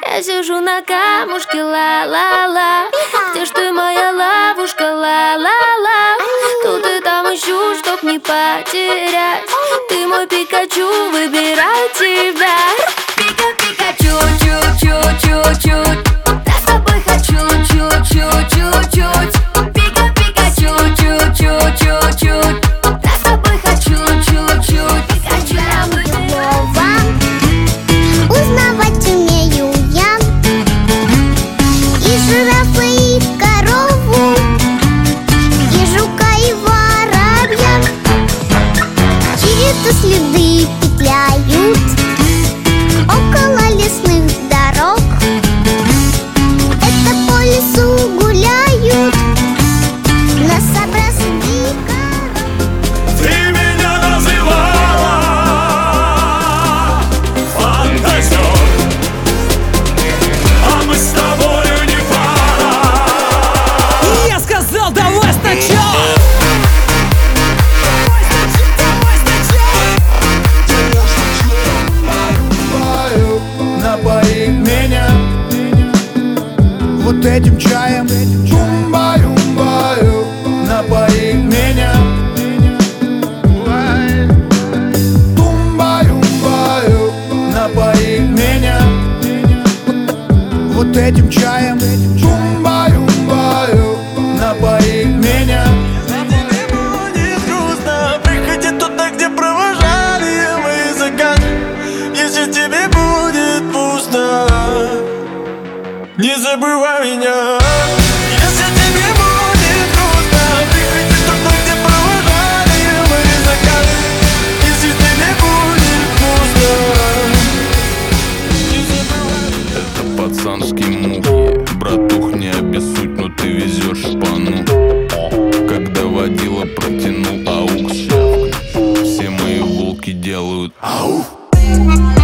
Я сижу на камушке, ла-ла-ла. Где ж ты, моя ловушка, ла-ла-ла? Тут и там ищу, чтоб не потерять. Ты мой Пикачу, выбирай тебя. Пика-пикачу, чуть-чуть-чуть-чуть. Я с тобой хочу чуть-чуть-чуть-чуть. Пика-пикачу, чуть-чуть-чуть-чуть. Я с тобой хочу чуть-чуть. Пикачу, узнавать умею я и жирафа, и корову, и жука, и воробья. Чьи-то следы петляют около лесных дорог. Это по лесу гуляют нособраз и коров. Ты меня называла фантазер, а мы с тобою не пара. И я сказал, давай сначала. Напои меня вот этим чаем. Тумбаю-баю, напои меня. Тумбаю-баю, напои меня вот этим чаем. Тумбаю-баю, напои меня. Тебе будет грустно, приходи туда, где провожали мои закаты. Если тебе будет пусто, не забывай меня. Если тебе будет грустно, приходи туда, где провожали мои закаты. Если тебе будет пусто, не забывай. Это пацанские мухи. Братух, не обессудь, но ты везешь шпану. Когда водила протянул аукс, все мои волки делают ауф.